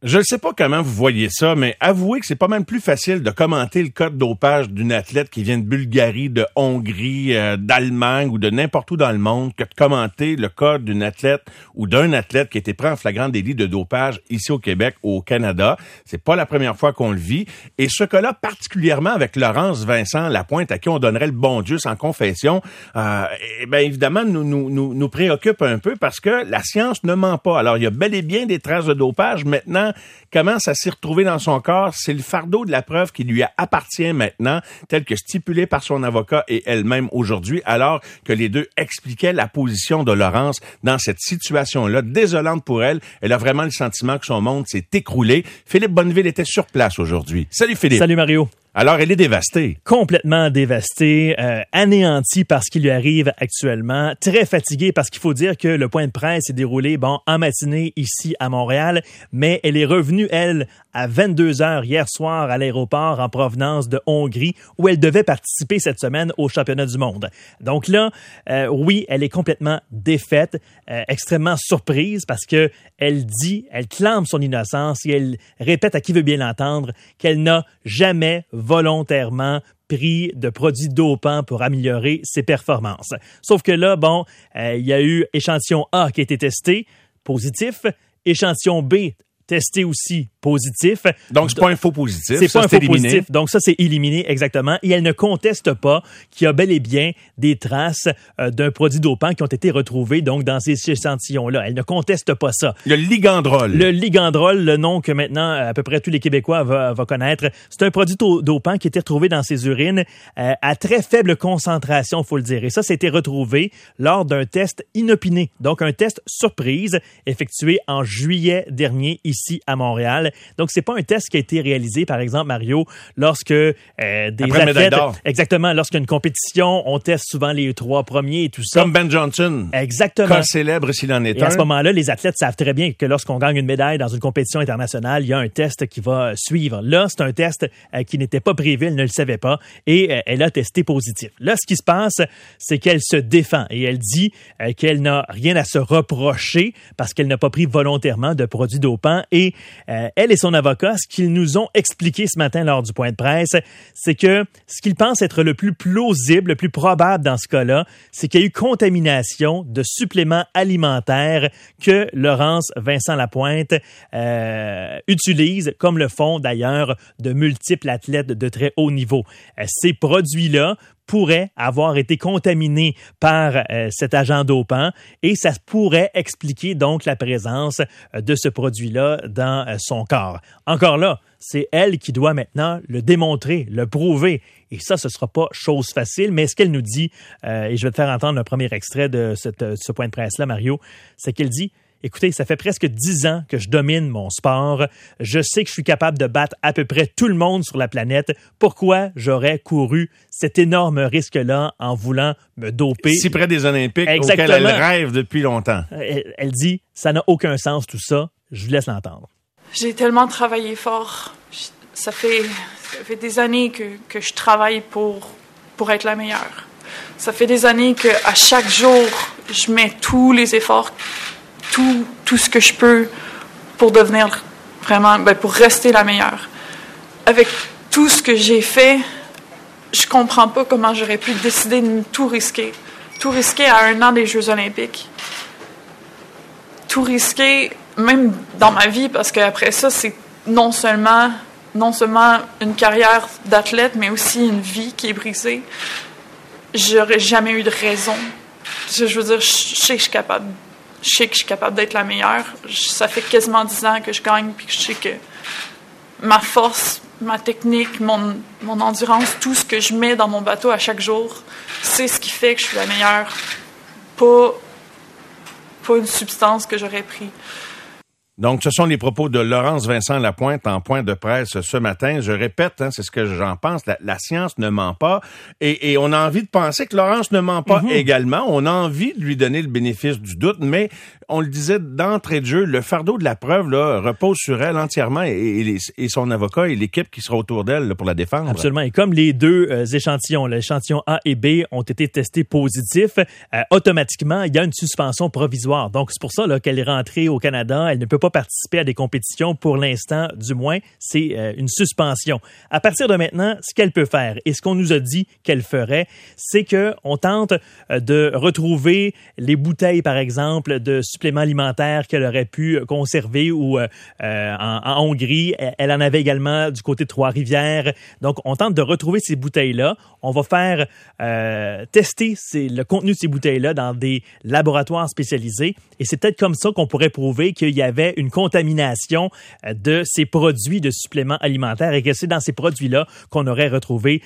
Je ne sais pas comment vous voyez ça, mais avouez que c'est pas mal plus facile de commenter le cas de dopage d'une athlète qui vient de Bulgarie, de Hongrie, d'Allemagne ou de n'importe où dans le monde que de commenter le cas d'une athlète ou d'un athlète qui a été pris en flagrant délit de dopage ici au Québec ou au Canada. C'est pas la première fois qu'on le vit. Et ce cas-là, particulièrement avec Laurence Vincent Lapointe, à qui on donnerait le bon Dieu sans confession, évidemment, nous préoccupe un peu parce que la science ne ment pas. Alors, il y a bel et bien des traces de dopage. Maintenant, comment ça s'est retrouvé dans son corps? C'est le fardeau de la preuve qui lui appartient maintenant, tel que stipulé par son avocat et elle-même aujourd'hui, alors que les deux expliquaient la position de Laurence dans cette situation-là, désolante pour elle. Elle a vraiment le sentiment que son monde s'est écroulé. Philippe Bonneville était sur place aujourd'hui. Salut Philippe. Salut Mario. Alors, elle est dévastée. Complètement dévastée, anéantie par ce qui lui arrive actuellement, très fatiguée parce qu'il faut dire que le point de presse s'est déroulé, en matinée ici à Montréal, mais elle est revenue, elle, à 22h hier soir à l'aéroport en provenance de Hongrie où elle devait participer cette semaine au championnat du monde. Donc là, oui, elle est complètement défaite, extrêmement surprise parce que elle clame son innocence et elle répète à qui veut bien l'entendre qu'elle n'a jamais volontairement pris de produits dopants pour améliorer ses performances. Sauf que là, il y a eu échantillon A qui a été testé, positif, échantillon B testé aussi positif. Donc, c'est pas un faux positif. C'est ça, pas un faux éliminé. positif. Donc, ça, c'est éliminé, exactement. Et elle ne conteste pas qu'il y a bel et bien des traces d'un produit dopant qui ont été retrouvées, donc, dans ces échantillons-là. Elle ne conteste pas ça. Le ligandrol. Le ligandrol, le nom que maintenant, à peu près tous les Québécois va connaître. C'est un produit dopant qui a été retrouvé dans ses urines à très faible concentration, faut le dire. Et ça a été retrouvé lors d'un test inopiné. Donc, un test surprise effectué en juillet dernier ici à Montréal. Donc, c'est pas un test qui a été réalisé, par exemple, Mario, lorsque des athlètes... Exactement, lorsqu'il y a une compétition, on teste souvent les 3 premiers et tout ça. Comme Ben Johnson. Exactement. Cas célèbre s'il en est et un. À ce moment-là, les athlètes savent très bien que lorsqu'on gagne une médaille dans une compétition internationale, il y a un test qui va suivre. Là, c'est un test qui n'était pas prévu, elle ne le savait pas, et elle a testé positif. Là, ce qui se passe, c'est qu'elle se défend et elle dit qu'elle n'a rien à se reprocher parce qu'elle n'a pas pris volontairement de produits dopants. Et elle et son avocat, ce qu'ils nous ont expliqué ce matin lors du point de presse, c'est que ce qu'ils pensent être le plus plausible, le plus probable dans ce cas-là, c'est qu'il y a eu contamination de suppléments alimentaires que Laurence Vincent Lapointe utilise, comme le font d'ailleurs de multiples athlètes de très haut niveau. Ces produits-là pourrait avoir été contaminé par cet agent dopant et ça pourrait expliquer donc la présence de ce produit-là dans son corps. Encore là, c'est elle qui doit maintenant le démontrer, le prouver. Et ça, ce ne sera pas chose facile, mais ce qu'elle nous dit, et je vais te faire entendre le premier extrait de ce point de presse-là, Mario, c'est qu'elle dit: écoutez, ça fait presque 10 ans que je domine mon sport. Je sais que je suis capable de battre à peu près tout le monde sur la planète. Pourquoi j'aurais couru cet énorme risque-là en voulant me doper? Si près des Olympiques, Exactement. auxquels elle rêve depuis longtemps. Elle dit, ça n'a aucun sens tout ça. Je vous laisse l'entendre. J'ai tellement travaillé fort. Ça fait des années que je travaille pour être la meilleure. Ça fait des années qu'à chaque jour, je mets tous les efforts, tout ce que je peux pour devenir vraiment, pour rester la meilleure. Avec tout ce que j'ai fait, je comprends pas comment j'aurais pu décider de tout risquer. Tout risquer à 1 an des Jeux olympiques. Tout risquer, même dans ma vie, parce qu'après ça, c'est non seulement une carrière d'athlète, mais aussi une vie qui est brisée. J'aurais jamais eu de raison. Je veux dire, je sais que je suis capable d'être la meilleure. Ça fait quasiment 10 ans que je gagne, puis je sais que ma force, ma technique, mon endurance, tout ce que je mets dans mon bateau à chaque jour, c'est ce qui fait que je suis la meilleure. Pas une substance que j'aurais pris. Donc, ce sont les propos de Laurence Vincent Lapointe en point de presse ce matin. Je répète, c'est ce que j'en pense, la science ne ment pas. Et on a envie de penser que Laurence ne ment pas également. On a envie de lui donner le bénéfice du doute, mais on le disait d'entrée de jeu, le fardeau de la preuve là, repose sur elle entièrement et son avocat et l'équipe qui sera autour d'elle là, pour la défendre. Absolument. Et comme les deux échantillons, l'échantillon A et B, ont été testés positifs, automatiquement, il y a une suspension provisoire. Donc, c'est pour ça là, qu'elle est rentrée au Canada. Elle ne peut pas participer à des compétitions pour l'instant, du moins. C'est une suspension. À partir de maintenant, ce qu'elle peut faire et ce qu'on nous a dit qu'elle ferait, c'est qu'on tente de retrouver les bouteilles, par exemple, de suppléments alimentaires qu'elle aurait pu conserver ou en Hongrie. Elle en avait également du côté de Trois-Rivières. Donc, on tente de retrouver ces bouteilles-là. On va faire tester le contenu de ces bouteilles-là dans des laboratoires spécialisés. Et c'est peut-être comme ça qu'on pourrait prouver qu'il y avait une contamination de ces produits de suppléments alimentaires et que c'est dans ces produits-là qu'on aurait retrouvé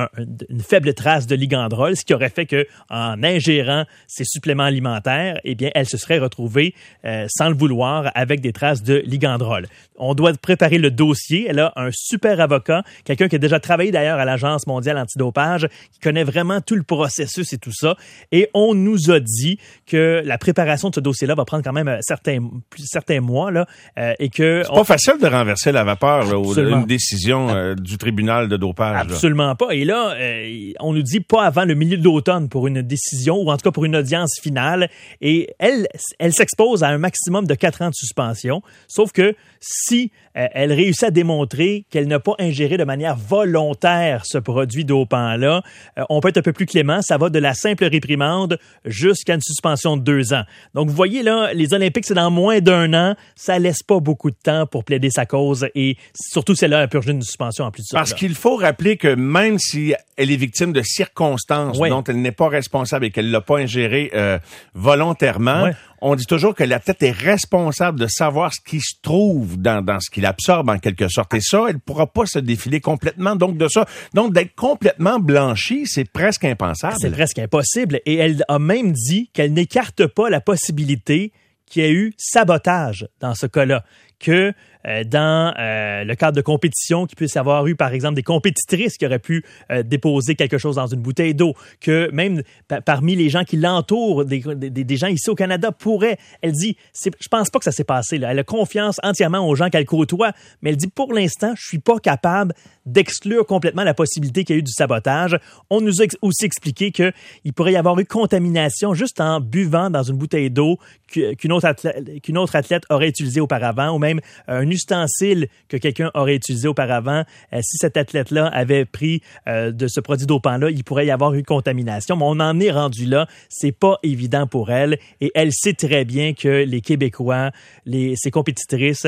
une faible trace de ligandrol, ce qui aurait fait qu'en ingérant ces suppléments alimentaires, eh bien, elle se serait retrouvée, sans le vouloir, avec des traces de ligandrol. On doit préparer le dossier. Elle a un super avocat, quelqu'un qui a déjà travaillé d'ailleurs à l'Agence mondiale antidopage, qui connaît vraiment tout le processus et tout ça. Et on nous a dit que la préparation de ce dossier-là va prendre quand même certains mois là, et que c'est pas facile de renverser la vapeur là, une décision du tribunal de dopage. Absolument là. Pas. Et là, on nous dit pas avant le milieu d'automne pour une décision ou en tout cas pour une audience finale. Et elle s'expose à un maximum de 4 ans de suspension. Sauf que si elle réussit à démontrer qu'elle n'a pas ingéré de manière volontaire ce produit dopant-là, on peut être un peu plus clément. Ça va de la simple réprimande jusqu'à une suspension de 2 ans. Donc, vous voyez, là, les Olympiques, c'est dans moins d'1 an. Ça laisse pas beaucoup de temps pour plaider sa cause et surtout celle-là a purgé une suspension en plus de ça. Parce qu'il faut rappeler que même si elle est victime de circonstances dont elle n'est pas responsable et qu'elle l'a pas ingéré volontairement, on dit toujours que l'athlète est responsable de savoir ce qui se trouve dans ce qu'il absorbe en quelque sorte. Et ça, elle pourra pas se défiler complètement. Donc d'être complètement blanchie, c'est presque impensable. C'est presque impossible. Et elle a même dit qu'elle n'écarte pas la possibilité qu'il y ait eu sabotage dans ce cas-là. Que dans le cadre de compétition, qu'il puisse y avoir eu, par exemple, des compétitrices qui auraient pu déposer quelque chose dans une bouteille d'eau, que même parmi les gens qui l'entourent, des gens ici au Canada pourraient, elle dit, je pense pas que ça s'est passé, là. Elle a confiance entièrement aux gens qu'elle côtoie, mais elle dit, pour l'instant, je suis pas capable d'exclure complètement la possibilité qu'il y ait eu du sabotage. On nous a aussi expliqué qu'il pourrait y avoir eu contamination juste en buvant dans une bouteille d'eau qu'une autre athlète aurait utilisé auparavant, ou même un ustensile que quelqu'un aurait utilisé auparavant. Si cet athlète-là avait pris de ce produit dopant-là, il pourrait y avoir eu contamination. Mais on en est rendu là. C'est pas évident pour elle. Et elle sait très bien que les Québécois, ses compétitrices,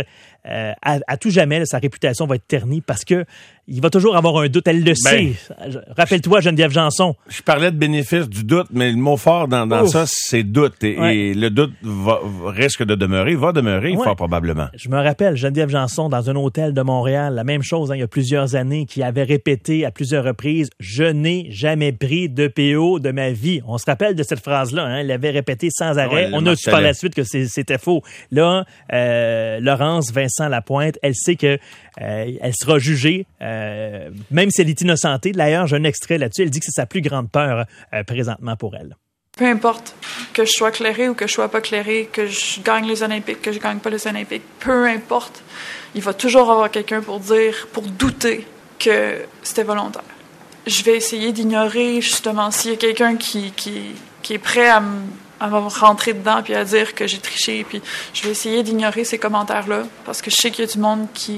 à tout jamais, là, sa réputation va être ternie parce que il va toujours avoir un doute. Elle le sait. Rappelle-toi, Geneviève Janson. Je parlais de bénéfice du doute, mais le mot fort dans ça, c'est doute. Et le doute risque de demeurer, fort probablement. Je me rappelle, Geneviève Janson, dans un hôtel de Montréal, la même chose, il y a plusieurs années, qui avait répété à plusieurs reprises, « Je n'ai jamais pris de PO de ma vie ». On se rappelle de cette phrase-là. Elle l'avait répétée sans arrêt. On a su par la suite que c'était faux. Là, Laurence Vincent Lapointe, elle sait que elle sera jugée, même si elle est innocentée. D'ailleurs, j'ai un extrait là-dessus. Elle dit que c'est sa plus grande peur présentement pour elle. Peu importe que je sois clairée ou que je sois pas clairée, que je gagne les Olympiques, que je gagne pas les Olympiques, peu importe, il va toujours avoir quelqu'un pour douter que c'était volontaire. Je vais essayer d'ignorer, justement, s'il y a quelqu'un qui est prêt à me rentrer dedans puis à dire que j'ai triché, puis je vais essayer d'ignorer ces commentaires-là parce que je sais qu'il y a du monde qui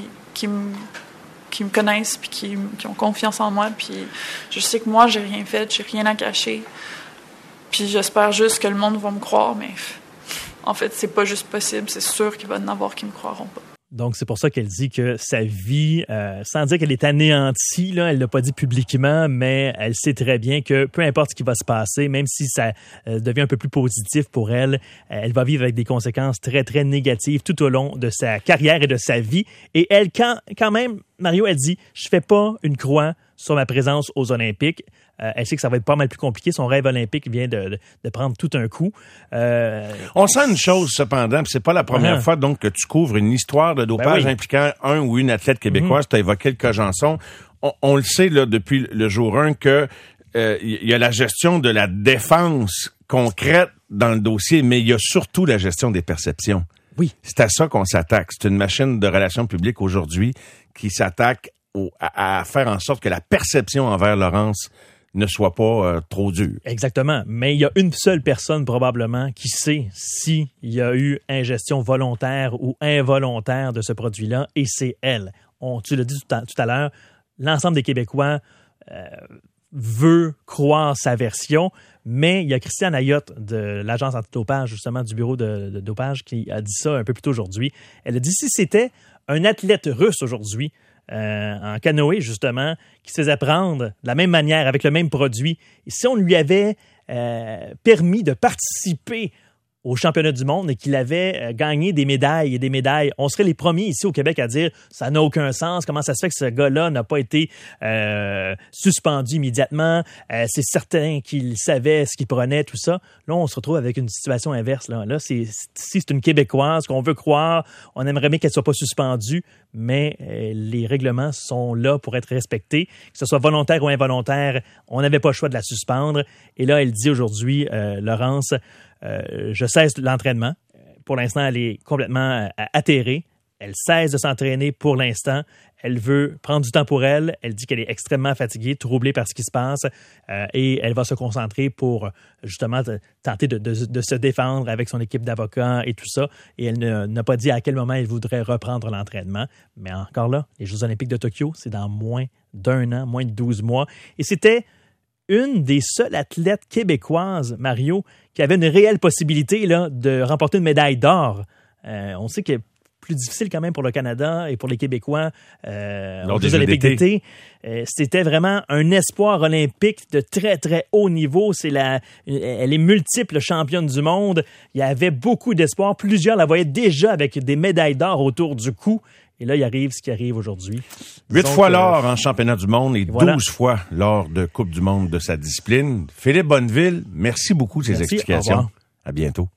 me connaissent puis qui ont confiance en moi, puis je sais que moi j'ai rien fait, j'ai rien à cacher, puis j'espère juste que le monde va me croire, mais en fait c'est pas juste possible, c'est sûr qu'il va y en avoir qui me croiront pas. Donc, c'est pour ça qu'elle dit que sa vie, sans dire qu'elle est anéantie, là, elle l'a pas dit publiquement, mais elle sait très bien que peu importe ce qui va se passer, même si ça devient un peu plus positif pour elle, elle va vivre avec des conséquences très, très négatives tout au long de sa carrière et de sa vie. Et elle, quand même, Mario, elle dit, je fais pas une croix sur ma présence aux Olympiques. Elle sait que ça va être pas mal plus compliqué. Son rêve olympique vient de prendre tout un coup. On sent une chose, cependant, puis c'est pas la première fois donc que tu couvres une histoire de dopage impliquant un ou une athlète québécoise. Tu as évoqué le cas Janson. On le sait là depuis le jour 1 que il y a la gestion de la défense concrètes dans le dossier, mais il y a surtout la gestion des perceptions. Oui. C'est à ça qu'on s'attaque. C'est une machine de relations publiques aujourd'hui qui s'attaque à faire en sorte que la perception envers Laurence ne soit pas trop dure. Exactement. Mais il y a une seule personne probablement qui sait s'il y a eu ingestion volontaire ou involontaire de ce produit-là, et c'est elle. Tu l'as dit tout à l'heure, l'ensemble des Québécois veut croire sa version, mais il y a Christiane Ayotte de l'Agence antidopage, justement du bureau de dopage, qui a dit ça un peu plus tôt aujourd'hui. Elle a dit si c'était un athlète russe aujourd'hui, en canoë justement, qui se faisait prendre de la même manière, avec le même produit, et si on lui avait permis de participer au championnat du monde et qu'il avait gagné des médailles et des médailles, on serait les premiers ici au Québec à dire ça n'a aucun sens, comment ça se fait que ce gars-là n'a pas été suspendu immédiatement, c'est certain qu'il savait ce qu'il prenait, tout ça. Là, on se retrouve avec une situation inverse. Là, si c'est une Québécoise qu'on veut croire, on aimerait bien qu'elle soit pas suspendue, mais les règlements sont là pour être respectés, que ce soit volontaire ou involontaire, on n'avait pas le choix de la suspendre. Et là, elle dit aujourd'hui, Laurence, je cesse l'entraînement. Pour l'instant, elle est complètement atterrée. Elle cesse de s'entraîner pour l'instant. Elle veut prendre du temps pour elle. Elle dit qu'elle est extrêmement fatiguée, troublée par ce qui se passe et elle va se concentrer pour justement tenter de se défendre avec son équipe d'avocats et tout ça. Et elle n'a pas dit à quel moment elle voudrait reprendre l'entraînement. Mais encore là, les Jeux olympiques de Tokyo, c'est dans moins d'1 an, moins de 12 mois. Et c'était une des seules athlètes québécoises, Mario, qui avait une réelle possibilité là, de remporter une médaille d'or. On sait que c'est plus difficile quand même pour le Canada et pour les Québécois aux Jeux olympiques d'été. C'était vraiment un espoir olympique de très, très haut niveau. Elle est multiple championne du monde. Il y avait beaucoup d'espoir. Plusieurs la voyaient déjà avec des médailles d'or autour du cou. Et là, il arrive ce qui arrive aujourd'hui. 8 fois l'or en championnat du monde et 12 fois l'or de Coupe du monde de sa discipline. Philippe Bonneville, merci beaucoup de ces explications. À bientôt.